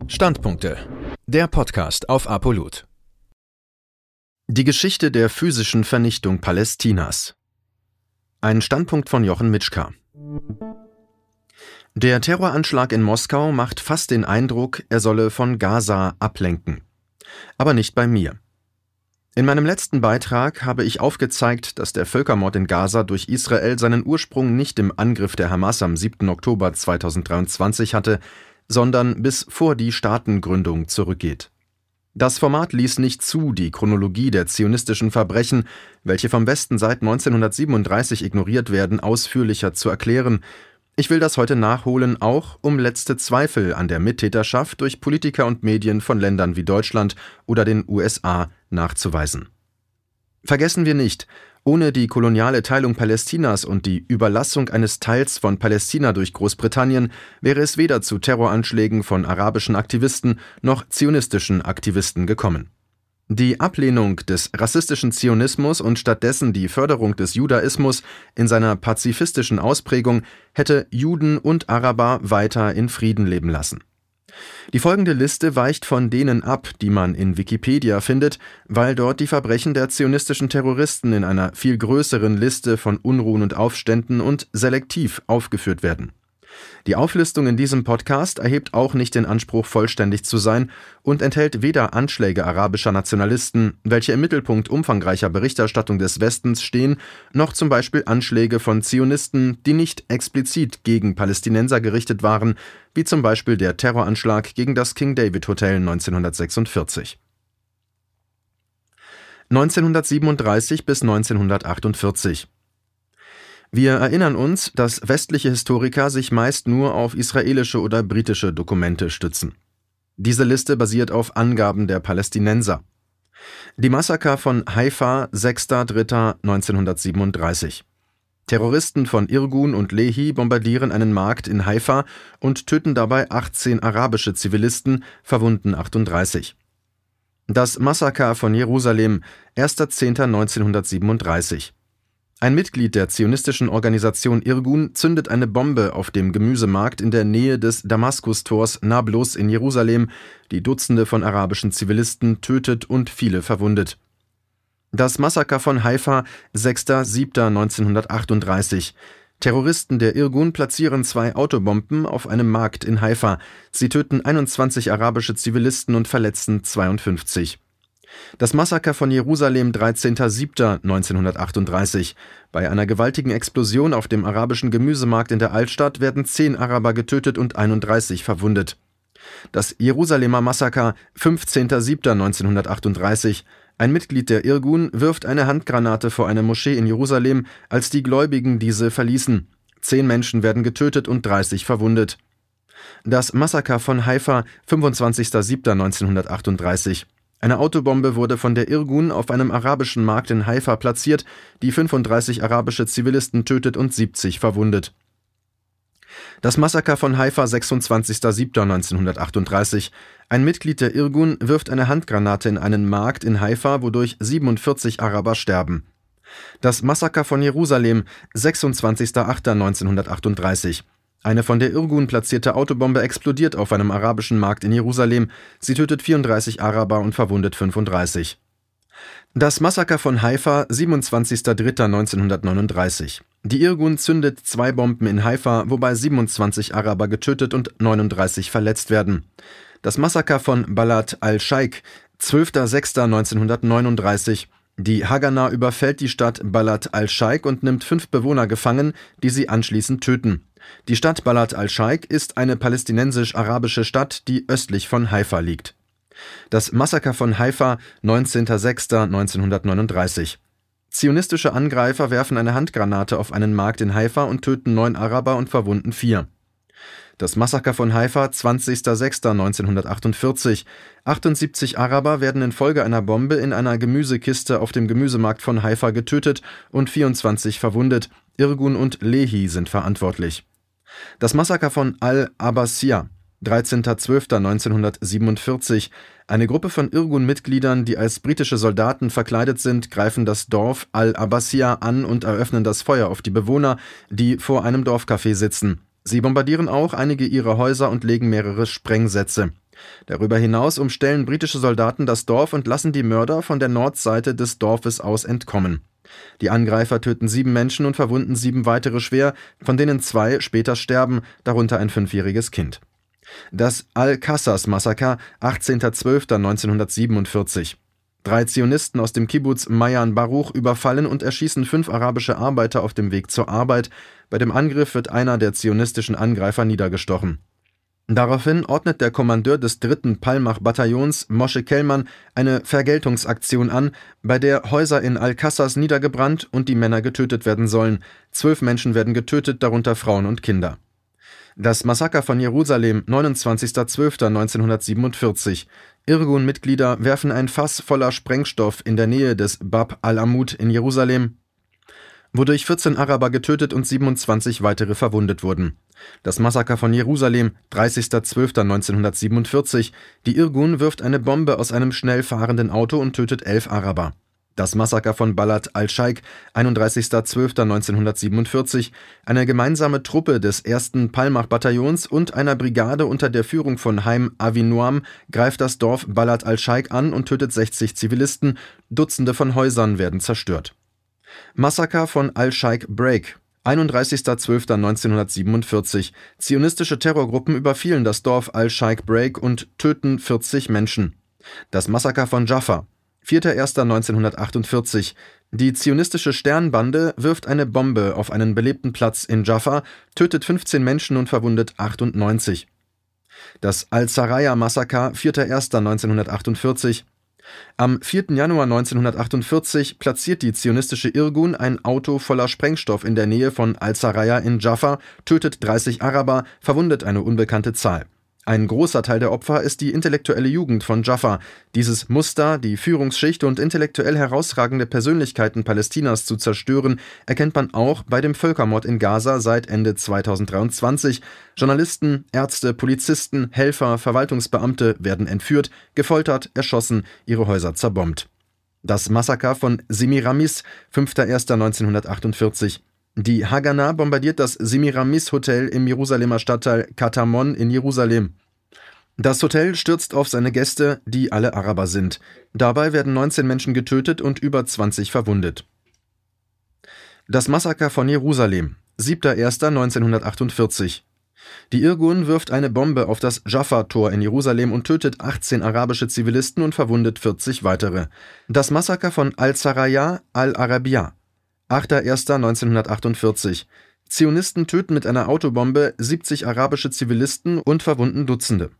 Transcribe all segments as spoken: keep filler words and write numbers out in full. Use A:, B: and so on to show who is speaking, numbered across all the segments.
A: Standpunkte. Der Podcast auf Apollut. Die Geschichte der physischen Vernichtung Palästinas. Ein Standpunkt von Jochen Mitschka. Der Terroranschlag in Moskau macht fast den Eindruck, er solle von Gaza ablenken. Aber nicht bei mir. In meinem letzten Beitrag habe ich aufgezeigt, dass der Völkermord in Gaza durch Israel seinen Ursprung nicht im Angriff der Hamas am siebten Oktober zweitausenddreiundzwanzig hatte, sondern bis vor die Staatengründung zurückgeht. Das Format ließ nicht zu, die Chronologie der zionistischen Verbrechen, welche vom Westen seit neunzehnhundertsiebenunddreißig ignoriert werden, ausführlicher zu erklären. Ich will das heute nachholen, auch um letzte Zweifel an der Mittäterschaft durch Politiker und Medien von Ländern wie Deutschland oder den U S A nachzuweisen. Vergessen wir nicht, ohne die koloniale Teilung Palästinas und die Überlassung eines Teils von Palästina durch Großbritannien wäre es weder zu Terroranschlägen von arabischen Aktivisten noch zionistischen Aktivisten gekommen. Die Ablehnung des rassistischen Zionismus und stattdessen die Förderung des Judaismus in seiner pazifistischen Ausprägung hätte Juden und Araber weiter in Frieden leben lassen. Die folgende Liste weicht von denen ab, die man in Wikipedia findet, weil dort die Verbrechen der zionistischen Terroristen in einer viel größeren Liste von Unruhen und Aufständen und selektiv aufgeführt werden. Die Auflistung in diesem Podcast erhebt auch nicht den Anspruch, vollständig zu sein und enthält weder Anschläge arabischer Nationalisten, welche im Mittelpunkt umfangreicher Berichterstattung des Westens stehen, noch zum Beispiel Anschläge von Zionisten, die nicht explizit gegen Palästinenser gerichtet waren, wie zum Beispiel der Terroranschlag gegen das King David Hotel neunzehnhundertsechsundvierzig. neunzehnhundertsiebenunddreißig bis neunzehnhundertachtundvierzig. Wir erinnern uns, dass westliche Historiker sich meist nur auf israelische oder britische Dokumente stützen. Diese Liste basiert auf Angaben der Palästinenser. Die Massaker von Haifa, sechster dritter neunzehnhundertsiebenunddreißig. Terroristen von Irgun und Lehi bombardieren einen Markt in Haifa und töten dabei achtzehn arabische Zivilisten, verwunden achtunddreißig. Das Massaker von Jerusalem, erster zehnter neunzehnhundertsiebenunddreißig. Ein Mitglied der zionistischen Organisation Irgun zündet eine Bombe auf dem Gemüsemarkt in der Nähe des Damaskus-Tors Nablus in Jerusalem, die Dutzende von arabischen Zivilisten tötet und viele verwundet. Das Massaker von Haifa, sechster siebter neunzehnhundertachtunddreißig. Terroristen der Irgun platzieren zwei Autobomben auf einem Markt in Haifa. Sie töten einundzwanzig arabische Zivilisten und verletzen zweiundfünfzig. Das Massaker von Jerusalem, dreizehnter siebter neunzehnhundertachtunddreißig. Bei einer gewaltigen Explosion auf dem arabischen Gemüsemarkt in der Altstadt werden zehn Araber getötet und einunddreißig verwundet. Das Jerusalemer Massaker, fünfzehnter siebter neunzehnhundertachtunddreißig. Ein Mitglied der Irgun wirft eine Handgranate vor eine Moschee in Jerusalem, als die Gläubigen diese verließen. Zehn Menschen werden getötet und dreißig verwundet. Das Massaker von Haifa, fünfundzwanzigster siebter neunzehnhundertachtunddreißig. Eine Autobombe wurde von der Irgun auf einem arabischen Markt in Haifa platziert, die fünfunddreißig arabische Zivilisten tötet und siebzig verwundet. Das Massaker von Haifa, sechsundzwanzigster siebter neunzehnhundertachtunddreißig. Ein Mitglied der Irgun wirft eine Handgranate in einen Markt in Haifa, wodurch siebenundvierzig Araber sterben. Das Massaker von Jerusalem, sechsundzwanzigster achter neunzehnhundertachtunddreißig. Eine von der Irgun platzierte Autobombe explodiert auf einem arabischen Markt in Jerusalem. Sie tötet vierunddreißig Araber und verwundet fünfunddreißig. Das Massaker von Haifa, siebenundzwanzigster dritter neunzehnhundertneununddreißig. Die Irgun zündet zwei Bomben in Haifa, wobei siebenundzwanzig Araber getötet und neununddreißig verletzt werden. Das Massaker von Balad al-Shaik, zwölfter sechster neunzehnhundertneununddreißig. Die Haganah überfällt die Stadt Balad al-Shaik und nimmt fünf Bewohner gefangen, die sie anschließend töten. Die Stadt Balad al-Shaik ist eine palästinensisch-arabische Stadt, die östlich von Haifa liegt. Das Massaker von Haifa, neunzehnter sechster neunzehnhundertneununddreißig. Zionistische Angreifer werfen eine Handgranate auf einen Markt in Haifa und töten neun Araber und verwunden vier. Das Massaker von Haifa, zwanzigster sechster neunzehnhundertachtundvierzig. achtundsiebzig Araber werden infolge einer Bombe in einer Gemüsekiste auf dem Gemüsemarkt von Haifa getötet und vierundzwanzig verwundet. Irgun und Lehi sind verantwortlich. Das Massaker von Al-Abbasiyah, dreizehnter zwölfter neunzehnhundertsiebenundvierzig. Eine Gruppe von Irgun-Mitgliedern, die als britische Soldaten verkleidet sind, greifen das Dorf Al-Abbasiyah an und eröffnen das Feuer auf die Bewohner, die vor einem Dorfcafé sitzen. Sie bombardieren auch einige ihrer Häuser und legen mehrere Sprengsätze. Darüber hinaus umstellen britische Soldaten das Dorf und lassen die Mörder von der Nordseite des Dorfes aus entkommen. Die Angreifer töten sieben Menschen und verwunden sieben weitere schwer, von denen zwei später sterben, darunter ein fünfjähriges Kind. Das Al-Qassas-Massaker, achtzehnter zwölfter neunzehnhundertsiebenundvierzig. Drei Zionisten aus dem Kibbuz Mayan Baruch überfallen und erschießen fünf arabische Arbeiter auf dem Weg zur Arbeit. Bei dem Angriff wird einer der zionistischen Angreifer niedergestochen. Daraufhin ordnet der Kommandeur des dritten Palmach-Bataillons, Moshe Kellman, eine Vergeltungsaktion an, bei der Häuser in Al-Qassas niedergebrannt und die Männer getötet werden sollen. Zwölf Menschen werden getötet, darunter Frauen und Kinder. Das Massaker von Jerusalem, neunundzwanzigster zwölfter neunzehnhundertsiebenundvierzig. Irgun-Mitglieder werfen ein Fass voller Sprengstoff in der Nähe des Bab al-Amud in Jerusalem, wodurch vierzehn Araber getötet und siebenundzwanzig weitere verwundet wurden. Das Massaker von Jerusalem, dreißigster zwölfter neunzehnhundertsiebenundvierzig. Die Irgun wirft eine Bombe aus einem schnell fahrenden Auto und tötet elf Araber. Das Massaker von Balad al-Shaikh, einunddreißigster zwölfter neunzehnhundertsiebenundvierzig. Eine gemeinsame Truppe des ersten Palmach-Bataillons und einer Brigade unter der Führung von Haim Avinuam greift das Dorf Balad al-Shaikh an und tötet sechzig Zivilisten. Dutzende von Häusern werden zerstört. Massaker von Al-Shaikh Break, einunddreißigster zwölfter neunzehnhundertsiebenundvierzig. Zionistische Terrorgruppen überfielen das Dorf Al-Shaikh Break und töten vierzig Menschen. Das Massaker von Jaffa, vierter erster neunzehnhundertachtundvierzig. Die zionistische Sternbande wirft eine Bombe auf einen belebten Platz in Jaffa, tötet fünfzehn Menschen und verwundet achtundneunzig. Das Al-Saraya-Massaker, vierter erster neunzehnhundertachtundvierzig. Am vierten Januar neunzehnhundertachtundvierzig platziert die zionistische Irgun ein Auto voller Sprengstoff in der Nähe von Al-Saraya in Jaffa, tötet dreißig Araber, verwundet eine unbekannte Zahl. Ein großer Teil der Opfer ist die intellektuelle Jugend von Jaffa. Dieses Muster, die Führungsschicht und intellektuell herausragende Persönlichkeiten Palästinas zu zerstören, erkennt man auch bei dem Völkermord in Gaza seit Ende zweitausenddreiundzwanzig. Journalisten, Ärzte, Polizisten, Helfer, Verwaltungsbeamte werden entführt, gefoltert, erschossen, ihre Häuser zerbombt. Das Massaker von Semiramis, fünfter erster neunzehnhundertachtundvierzig. Die Haganah bombardiert das Semiramis-Hotel im Jerusalemer Stadtteil Katamon in Jerusalem. Das Hotel stürzt auf seine Gäste, die alle Araber sind. Dabei werden neunzehn Menschen getötet und über zwanzig verwundet. Das Massaker von Jerusalem, siebter erster neunzehnhundertachtundvierzig. Die Irgun wirft eine Bombe auf das Jaffa-Tor in Jerusalem und tötet achtzehn arabische Zivilisten und verwundet vierzig weitere. Das Massaker von Al-Saraya al-Arabiya, achter erster neunzehnhundertachtundvierzig. Zionisten töten mit einer Autobombe siebzig arabische Zivilisten und verwunden Dutzende.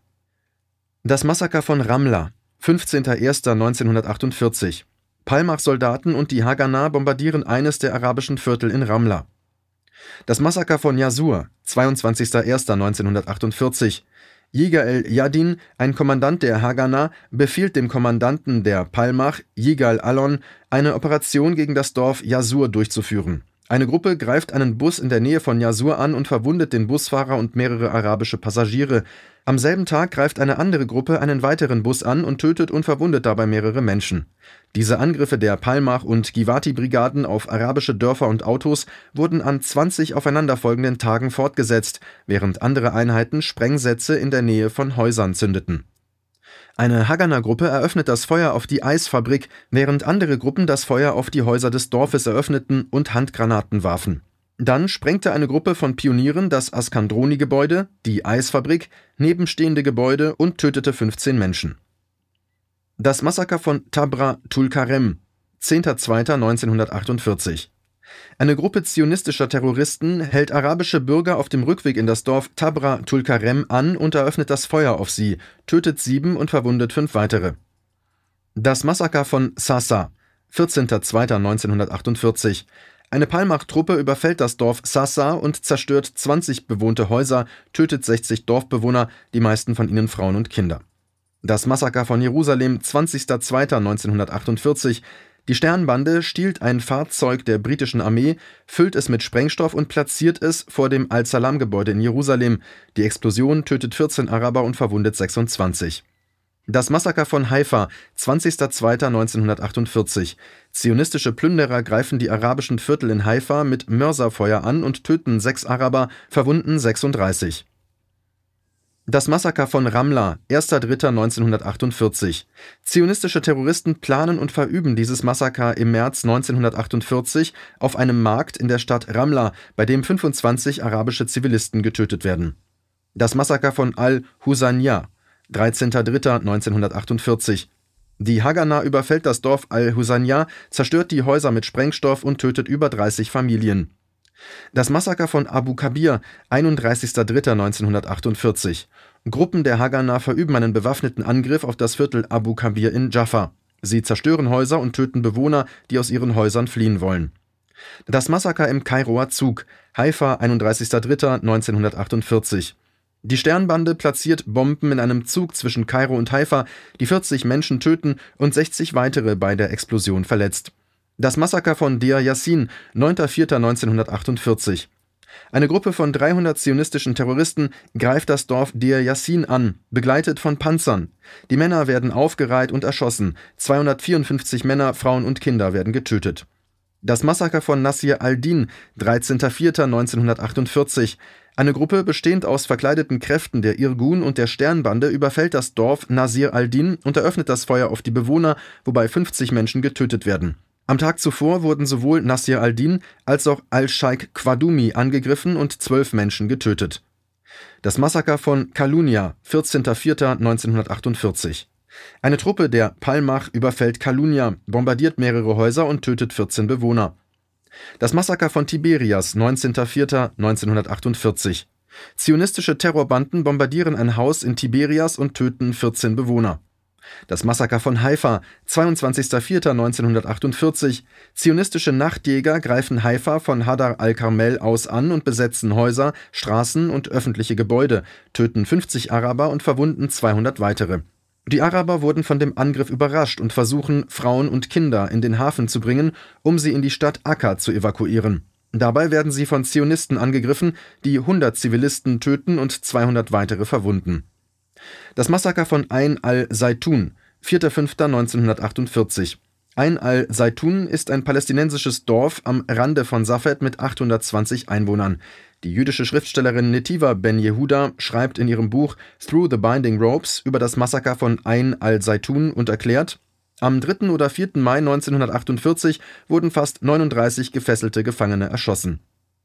A: Das Massaker von Ramla, fünfzehnter erster neunzehnhundertachtundvierzig. Palmach-Soldaten und die Haganah bombardieren eines der arabischen Viertel in Ramla. Das Massaker von Yasur, zweiundzwanzigster erster neunzehnhundertachtundvierzig. Yigael Yadin, ein Kommandant der Haganah, befiehlt dem Kommandanten der Palmach, Yigal Allon, eine Operation gegen das Dorf Yasur durchzuführen. Eine Gruppe greift einen Bus in der Nähe von Yasur an und verwundet den Busfahrer und mehrere arabische Passagiere. Am selben Tag greift eine andere Gruppe einen weiteren Bus an und tötet und verwundet dabei mehrere Menschen. Diese Angriffe der Palmach- und Givati-Brigaden auf arabische Dörfer und Autos wurden an zwanzig aufeinanderfolgenden Tagen fortgesetzt, während andere Einheiten Sprengsätze in der Nähe von Häusern zündeten. Eine Haganah-Gruppe eröffnet das Feuer auf die Eisfabrik, während andere Gruppen das Feuer auf die Häuser des Dorfes eröffneten und Handgranaten warfen. Dann sprengte eine Gruppe von Pionieren das Askandroni-Gebäude, die Eisfabrik, nebenstehende Gebäude und tötete fünfzehn Menschen. Das Massaker von Tabra Tulkarem, zehnter zweiter neunzehnhundertachtundvierzig. Eine Gruppe zionistischer Terroristen hält arabische Bürger auf dem Rückweg in das Dorf Tabra Tulkarem an und eröffnet das Feuer auf sie, tötet sieben und verwundet fünf weitere. Das Massaker von Sassa, vierzehnter zweiter neunzehnhundertachtundvierzig. Eine Palmach-Truppe überfällt das Dorf Sassa und zerstört zwanzig bewohnte Häuser, tötet sechzig Dorfbewohner, die meisten von ihnen Frauen und Kinder. Das Massaker von Jerusalem, zwanzigster zweiter neunzehnhundertachtundvierzig. Die Sternbande stiehlt ein Fahrzeug der britischen Armee, füllt es mit Sprengstoff und platziert es vor dem Al-Salam-Gebäude in Jerusalem. Die Explosion tötet vierzehn Araber und verwundet sechsundzwanzig. Das Massaker von Haifa, zwanzigster zweiter neunzehnhundertachtundvierzig. Zionistische Plünderer greifen die arabischen Viertel in Haifa mit Mörserfeuer an und töten sechs Araber, verwunden sechsunddreißig. Das Massaker von Ramla, erster dritter neunzehnhundertachtundvierzig. Zionistische Terroristen planen und verüben dieses Massaker im März neunzehnhundertachtundvierzig auf einem Markt in der Stadt Ramla, bei dem fünfundzwanzig arabische Zivilisten getötet werden. Das Massaker von Al-Husayna, dreizehnter dritter neunzehnhundertachtundvierzig. Die Haganah überfällt das Dorf Al-Husayna, zerstört die Häuser mit Sprengstoff und tötet über dreißig Familien. Das Massaker von Abu Kabir, einunddreißigster dritter neunzehnhundertachtundvierzig. Gruppen der Haganah verüben einen bewaffneten Angriff auf das Viertel Abu Kabir in Jaffa. Sie zerstören Häuser und töten Bewohner, die aus ihren Häusern fliehen wollen. Das Massaker im Kairoer Zug, Haifa, einunddreißigster dritter neunzehnhundertachtundvierzig. Die Sternbande platziert Bomben in einem Zug zwischen Kairo und Haifa, die vierzig Menschen töten und sechzig weitere bei der Explosion verletzt. Das Massaker von Deir Yassin, neunter vierter neunzehnhundertachtundvierzig. Eine Gruppe von dreihundert zionistischen Terroristen greift das Dorf Deir Yassin an, begleitet von Panzern. Die Männer werden aufgereiht und erschossen. zweihundertvierundfünfzig Männer, Frauen und Kinder werden getötet. Das Massaker von Nasir al-Din, dreizehnter vierter neunzehnhundertachtundvierzig. Eine Gruppe bestehend aus verkleideten Kräften der Irgun und der Sternbande überfällt das Dorf Nasir al-Din und eröffnet das Feuer auf die Bewohner, wobei fünfzig Menschen getötet werden. Am Tag zuvor wurden sowohl Nasir al-Din als auch al-Sheikh Qadumi angegriffen und zwölf Menschen getötet. Das Massaker von Kalunia, vierzehnter vierter neunzehnhundertachtundvierzig. Eine Truppe der Palmach überfällt Kalunia, bombardiert mehrere Häuser und tötet vierzehn Bewohner. Das Massaker von Tiberias, neunzehnter vierter neunzehnhundertachtundvierzig. Zionistische Terrorbanden bombardieren ein Haus in Tiberias und töten vierzehn Bewohner. Das Massaker von Haifa, zweiundzwanzigster vierter neunzehnhundertachtundvierzig. Zionistische Nachtjäger greifen Haifa von Hadar al-Karmel aus an und besetzen Häuser, Straßen und öffentliche Gebäude, töten fünfzig Araber und verwunden zweihundert weitere. Die Araber wurden von dem Angriff überrascht und versuchen, Frauen und Kinder in den Hafen zu bringen, um sie in die Stadt Akka zu evakuieren. Dabei werden sie von Zionisten angegriffen, die hundert Zivilisten töten und zweihundert weitere verwunden. Das Massaker von Ain al-Zaitun, vierter fünfter neunzehnhundertachtundvierzig. Ain al-Zaitun ist ein palästinensisches Dorf am Rande von Safed mit achthundertzwanzig Einwohnern. Die jüdische Schriftstellerin Netiva Ben Yehuda schreibt in ihrem Buch Through the Binding Ropes über das Massaker von Ain al-Zaitun und erklärt: Am dritten oder vierten Mai neunzehnhundertachtundvierzig wurden fast neununddreißig gefesselte Gefangene erschossen.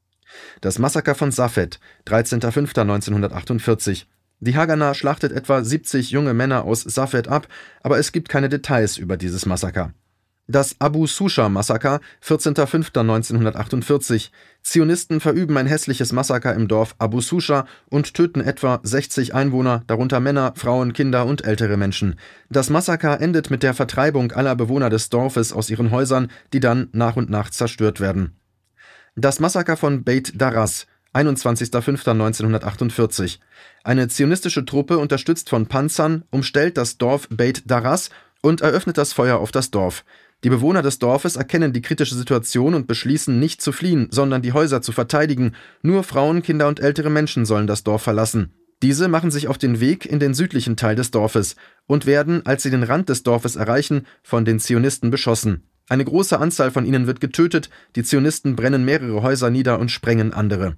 A: Das Massaker von Safed, dreizehnter fünfter neunzehnhundertachtundvierzig. Die Haganah schlachtet etwa siebzig junge Männer aus Safed ab, aber es gibt keine Details über dieses Massaker. Das Abu-Susha-Massaker, vierzehnter fünfter neunzehnhundertachtundvierzig. Zionisten verüben ein hässliches Massaker im Dorf Abu Susha und töten etwa sechzig Einwohner, darunter Männer, Frauen, Kinder und ältere Menschen. Das Massaker endet mit der Vertreibung aller Bewohner des Dorfes aus ihren Häusern, die dann nach und nach zerstört werden. Das Massaker von Beit Daras, einundzwanzigster fünfter neunzehnhundertachtundvierzig. Eine zionistische Truppe, unterstützt von Panzern, umstellt das Dorf Beit Daras und eröffnet das Feuer auf das Dorf. Die Bewohner des Dorfes erkennen die kritische Situation und beschließen, nicht zu fliehen, sondern die Häuser zu verteidigen. Nur Frauen, Kinder und ältere Menschen sollen das Dorf verlassen. Diese machen sich auf den Weg in den südlichen Teil des Dorfes und werden, als sie den Rand des Dorfes erreichen, von den Zionisten beschossen. Eine große Anzahl von ihnen wird getötet, die Zionisten brennen mehrere Häuser nieder und sprengen andere.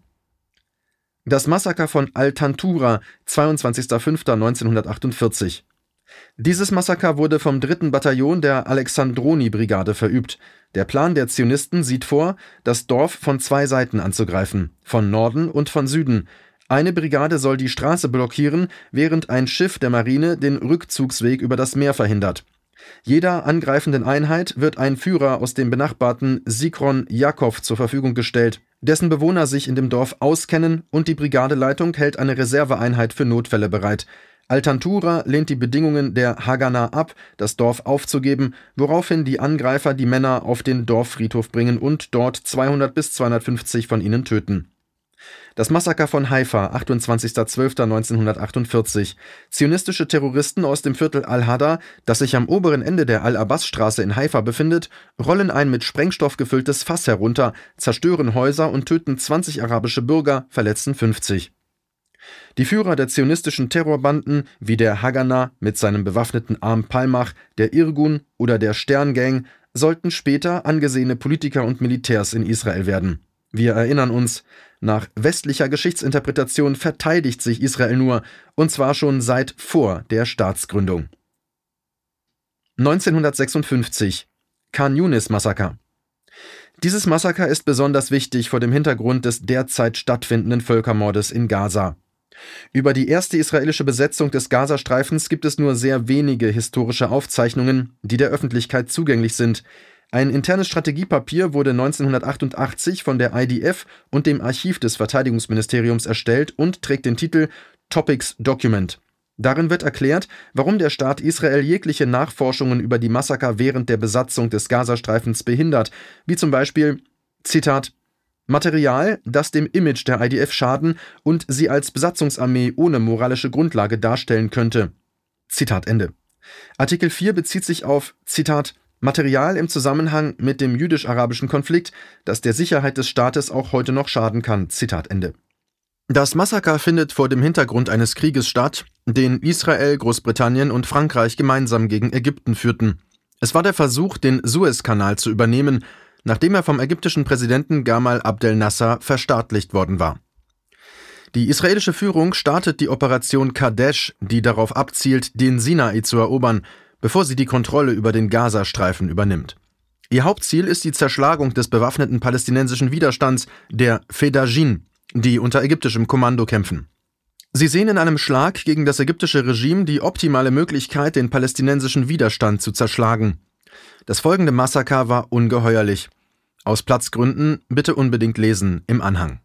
A: Das Massaker von Al-Tantura, zweiundzwanzigster fünfter neunzehnhundertachtundvierzig. Dieses Massaker wurde vom dritten Bataillon der Alexandroni-Brigade verübt. Der Plan der Zionisten sieht vor, das Dorf von zwei Seiten anzugreifen, von Norden und von Süden. Eine Brigade soll die Straße blockieren, während ein Schiff der Marine den Rückzugsweg über das Meer verhindert. Jeder angreifenden Einheit wird ein Führer aus dem benachbarten Sikron Jakow zur Verfügung gestellt, dessen Bewohner sich in dem Dorf auskennen, und die Brigadeleitung hält eine Reserveeinheit für Notfälle bereit. Al-Tantura lehnt die Bedingungen der Haganah ab, das Dorf aufzugeben, woraufhin die Angreifer die Männer auf den Dorffriedhof bringen und dort zweihundert bis zweihundertfünfzig von ihnen töten. Das Massaker von Haifa, achtundzwanzigster zwölfter neunzehnhundertachtundvierzig. Zionistische Terroristen aus dem Viertel Al-Hada, das sich am oberen Ende der Al-Abbas-Straße in Haifa befindet, rollen ein mit Sprengstoff gefülltes Fass herunter, zerstören Häuser und töten zwanzig arabische Bürger, verletzen fünfzig. Die Führer der zionistischen Terrorbanden, wie der Haganah mit seinem bewaffneten Arm Palmach, der Irgun oder der Sterngang, sollten später angesehene Politiker und Militärs in Israel werden. Wir erinnern uns, nach westlicher Geschichtsinterpretation verteidigt sich Israel nur, und zwar schon seit vor der Staatsgründung. neunzehnhundertsechsundfünfzig Khan-Yunis-Massaker. Dieses Massaker ist besonders wichtig vor dem Hintergrund des derzeit stattfindenden Völkermordes in Gaza. Über die erste israelische Besetzung des Gazastreifens gibt es nur sehr wenige historische Aufzeichnungen, die der Öffentlichkeit zugänglich sind. Ein internes Strategiepapier wurde neunzehnhundertachtundachtzig von der I D F und dem Archiv des Verteidigungsministeriums erstellt und trägt den Titel Topics Document. Darin wird erklärt, warum der Staat Israel jegliche Nachforschungen über die Massaker während der Besatzung des Gazastreifens behindert, wie zum Beispiel, Zitat, Material, das dem Image der I D F schaden und sie als Besatzungsarmee ohne moralische Grundlage darstellen könnte. Zitat Ende. Artikel vier bezieht sich auf, Zitat, Material im Zusammenhang mit dem jüdisch-arabischen Konflikt, das der Sicherheit des Staates auch heute noch schaden kann. Zitat Ende. Das Massaker findet vor dem Hintergrund eines Krieges statt, den Israel, Großbritannien und Frankreich gemeinsam gegen Ägypten führten. Es war der Versuch, den Suezkanal zu übernehmen, nachdem er vom ägyptischen Präsidenten Gamal Abdel Nasser verstaatlicht worden war. Die israelische Führung startet die Operation Kadesh, die darauf abzielt, den Sinai zu erobern, bevor sie die Kontrolle über den Gazastreifen übernimmt. Ihr Hauptziel ist die Zerschlagung des bewaffneten palästinensischen Widerstands, der Fedayeen, die unter ägyptischem Kommando kämpfen. Sie sehen in einem Schlag gegen das ägyptische Regime die optimale Möglichkeit, den palästinensischen Widerstand zu zerschlagen. Das folgende Massaker war ungeheuerlich. Aus Platzgründen bitte unbedingt lesen im Anhang.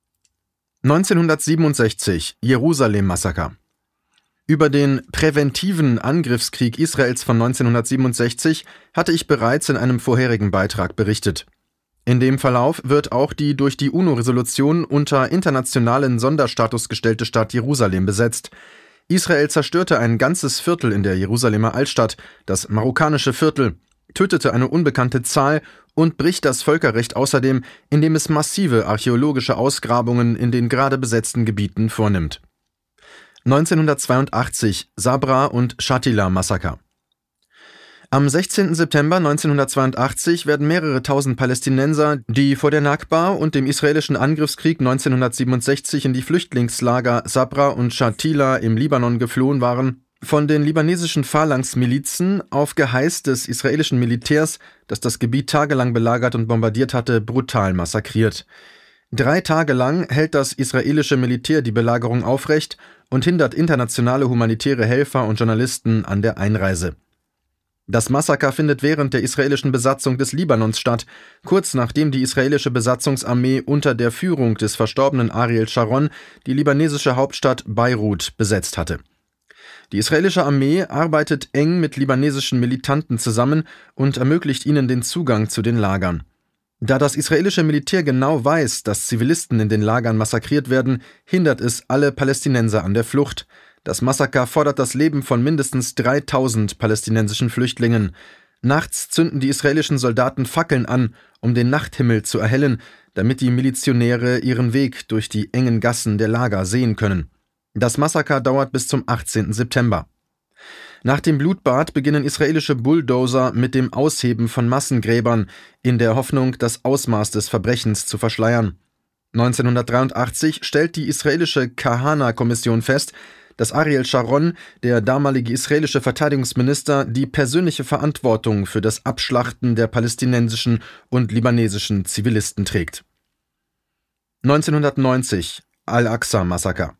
A: neunzehnhundertsiebenundsechzig Jerusalem-Massaker. Über den präventiven Angriffskrieg Israels von neunzehnhundertsiebenundsechzig hatte ich bereits in einem vorherigen Beitrag berichtet. In dem Verlauf wird auch die durch die UNO-Resolution unter internationalen Sonderstatus gestellte Stadt Jerusalem besetzt. Israel zerstörte ein ganzes Viertel in der Jerusalemer Altstadt, das marokkanische Viertel, tötete eine unbekannte Zahl und bricht das Völkerrecht außerdem, indem es massive archäologische Ausgrabungen in den gerade besetzten Gebieten vornimmt. neunzehnhundertzweiundachtzig Sabra und Shatila-Massaker. Am sechzehnten September neunzehnhundertzweiundachtzig werden mehrere tausend Palästinenser, die vor der Nakba und dem israelischen Angriffskrieg neunzehnhundertsiebenundsechzig in die Flüchtlingslager Sabra und Shatila im Libanon geflohen waren, von den libanesischen Phalanx-Milizen auf Geheiß des israelischen Militärs, das das Gebiet tagelang belagert und bombardiert hatte, brutal massakriert. Drei Tage lang hält das israelische Militär die Belagerung aufrecht und hindert internationale humanitäre Helfer und Journalisten an der Einreise. Das Massaker findet während der israelischen Besatzung des Libanons statt, kurz nachdem die israelische Besatzungsarmee unter der Führung des verstorbenen Ariel Sharon die libanesische Hauptstadt Beirut besetzt hatte. Die israelische Armee arbeitet eng mit libanesischen Militanten zusammen und ermöglicht ihnen den Zugang zu den Lagern. Da das israelische Militär genau weiß, dass Zivilisten in den Lagern massakriert werden, hindert es alle Palästinenser an der Flucht. Das Massaker fordert das Leben von mindestens dreitausend palästinensischen Flüchtlingen. Nachts zünden die israelischen Soldaten Fackeln an, um den Nachthimmel zu erhellen, damit die Milizionäre ihren Weg durch die engen Gassen der Lager sehen können. Das Massaker dauert bis zum achtzehnten September. Nach dem Blutbad beginnen israelische Bulldozer mit dem Ausheben von Massengräbern, in der Hoffnung, das Ausmaß des Verbrechens zu verschleiern. neunzehnhundertdreiundachtzig stellt die israelische Kahana-Kommission fest, dass Ariel Sharon, der damalige israelische Verteidigungsminister, die persönliche Verantwortung für das Abschlachten der palästinensischen und libanesischen Zivilisten trägt. neunzehnhundertneunzig Al-Aqsa-Massaker.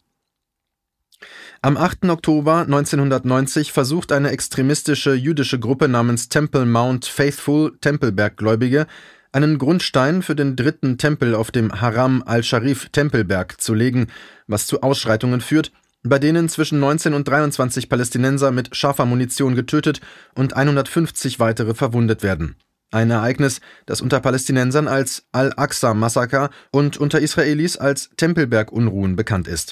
A: Am achten Oktober neunzehnhundertneunzig versucht eine extremistische jüdische Gruppe namens Temple Mount Faithful, Tempelberggläubige, einen Grundstein für den dritten Tempel auf dem Haram al-Sharif-Tempelberg zu legen, was zu Ausschreitungen führt, bei denen zwischen neunzehn und dreiundzwanzig Palästinenser mit scharfer Munition getötet und hundertfünfzig weitere verwundet werden. Ein Ereignis, das unter Palästinensern als Al-Aqsa-Massaker und unter Israelis als Tempelberg-Unruhen bekannt ist.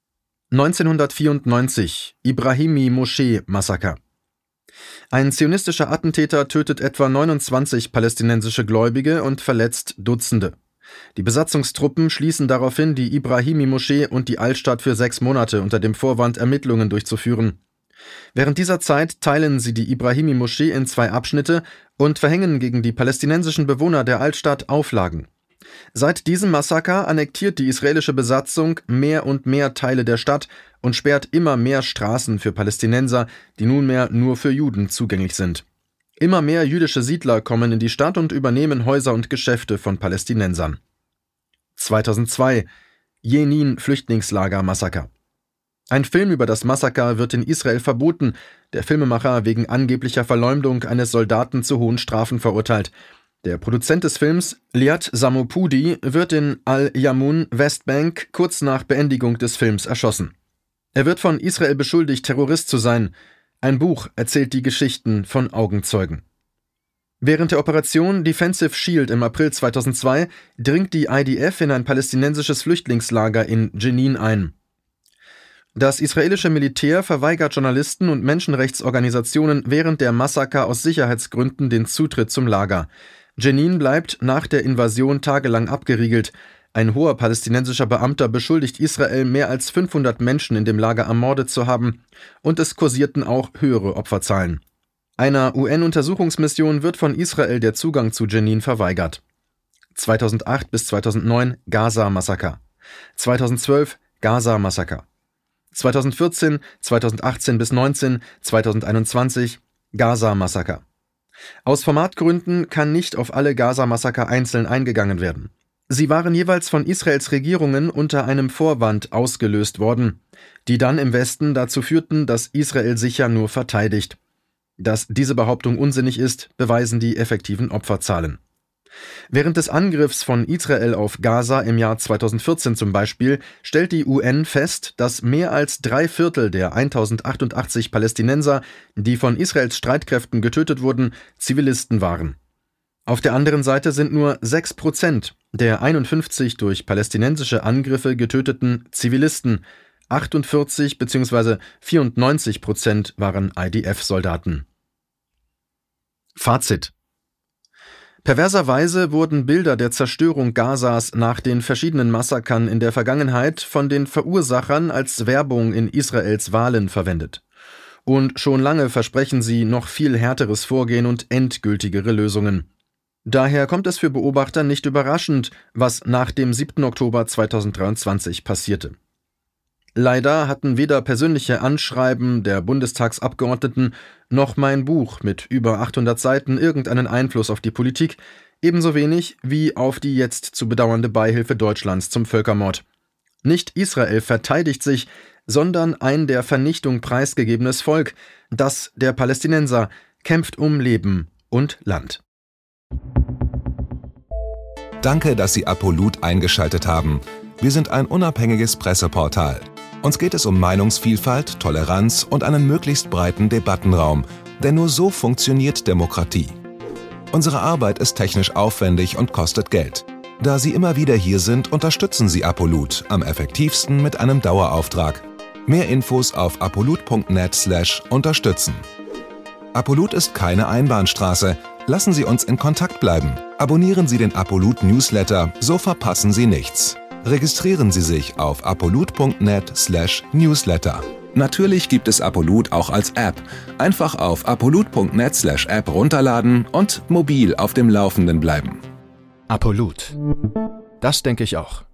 A: neunzehnhundertvierundneunzig Ibrahimi-Moschee-Massaker. Ein zionistischer Attentäter tötet etwa neunundzwanzig palästinensische Gläubige und verletzt Dutzende. Die Besatzungstruppen schließen daraufhin die Ibrahimi-Moschee und die Altstadt für sechs Monate unter dem Vorwand, Ermittlungen durchzuführen. Während dieser Zeit teilen sie die Ibrahimi-Moschee in zwei Abschnitte und verhängen gegen die palästinensischen Bewohner der Altstadt Auflagen. Seit diesem Massaker annektiert die israelische Besatzung mehr und mehr Teile der Stadt und sperrt immer mehr Straßen für Palästinenser, die nunmehr nur für Juden zugänglich sind. Immer mehr jüdische Siedler kommen in die Stadt und übernehmen Häuser und Geschäfte von Palästinensern. zweitausendzwei Jenin-Flüchtlingslager-Massaker. Ein Film über das Massaker wird in Israel verboten, der Filmemacher wegen angeblicher Verleumdung eines Soldaten zu hohen Strafen verurteilt. Der Produzent des Films, Liat Samopudi, wird in Al-Yamun, Westbank, kurz nach Beendigung des Films erschossen. Er wird von Israel beschuldigt, Terrorist zu sein. Ein Buch erzählt die Geschichten von Augenzeugen. Während der Operation Defensive Shield im April zweitausendzwei dringt die I D F in ein palästinensisches Flüchtlingslager in Jenin ein. Das israelische Militär verweigert Journalisten und Menschenrechtsorganisationen während der Massaker aus Sicherheitsgründen den Zutritt zum Lager. Jenin bleibt nach der Invasion tagelang abgeriegelt. Ein hoher palästinensischer Beamter beschuldigt Israel, mehr als fünfhundert Menschen in dem Lager ermordet zu haben, und es kursierten auch höhere Opferzahlen. Einer U N-Untersuchungsmission wird von Israel der Zugang zu Jenin verweigert. zweitausendacht bis zweitausendneun Gaza-Massaker. zweitausendzwölf Gaza-Massaker. zweitausendvierzehn, zweitausendachtzehn bis neunzehn, zweitausendeinundzwanzig Gaza-Massaker. Aus Formatgründen kann nicht auf alle Gaza-Massaker einzeln eingegangen werden. Sie waren jeweils von Israels Regierungen unter einem Vorwand ausgelöst worden, die dann im Westen dazu führten, dass Israel sich ja nur verteidigt. Dass diese Behauptung unsinnig ist, beweisen die effektiven Opferzahlen. Während des Angriffs von Israel auf Gaza im Jahr zweitausendvierzehn zum Beispiel stellt die U N fest, dass mehr als drei Viertel der tausendachtundachtzig Palästinenser, die von Israels Streitkräften getötet wurden, Zivilisten waren. Auf der anderen Seite sind nur sechs Prozent der einundfünfzig durch palästinensische Angriffe getöteten Zivilisten, achtundvierzig bzw. vierundneunzig Prozent waren I D F-Soldaten. Fazit: Perverserweise wurden Bilder der Zerstörung Gazas nach den verschiedenen Massakern in der Vergangenheit von den Verursachern als Werbung in Israels Wahlen verwendet. Und schon lange versprechen sie noch viel härteres Vorgehen und endgültigere Lösungen. Daher kommt es für Beobachter nicht überraschend, was nach dem siebten Oktober zweitausenddreiundzwanzig passierte. Leider hatten weder persönliche Anschreiben der Bundestagsabgeordneten noch mein Buch mit über achthundert Seiten irgendeinen Einfluss auf die Politik, ebenso wenig wie auf die jetzt zu bedauernde Beihilfe Deutschlands zum Völkermord. Nicht Israel verteidigt sich, sondern ein der Vernichtung preisgegebenes Volk, das der Palästinenser, kämpft um Leben und Land.
B: Danke, dass Sie Apollut eingeschaltet haben. Wir sind ein unabhängiges Presseportal. Uns geht es um Meinungsvielfalt, Toleranz und einen möglichst breiten Debattenraum, denn nur so funktioniert Demokratie. Unsere Arbeit ist technisch aufwendig und kostet Geld. Da Sie immer wieder hier sind, unterstützen Sie Apollut am effektivsten mit einem Dauerauftrag. Mehr Infos auf apollut punkt net slash unterstützen. Apollut ist keine Einbahnstraße. Lassen Sie uns in Kontakt bleiben. Abonnieren Sie den Apollut Newsletter, so verpassen Sie nichts. Registrieren Sie sich auf apollut punkt net slash newsletter. Natürlich gibt es Apollut auch als App. Einfach auf apollut punkt net slash app runterladen und mobil auf dem Laufenden bleiben.
A: Apollut. Das denke ich auch.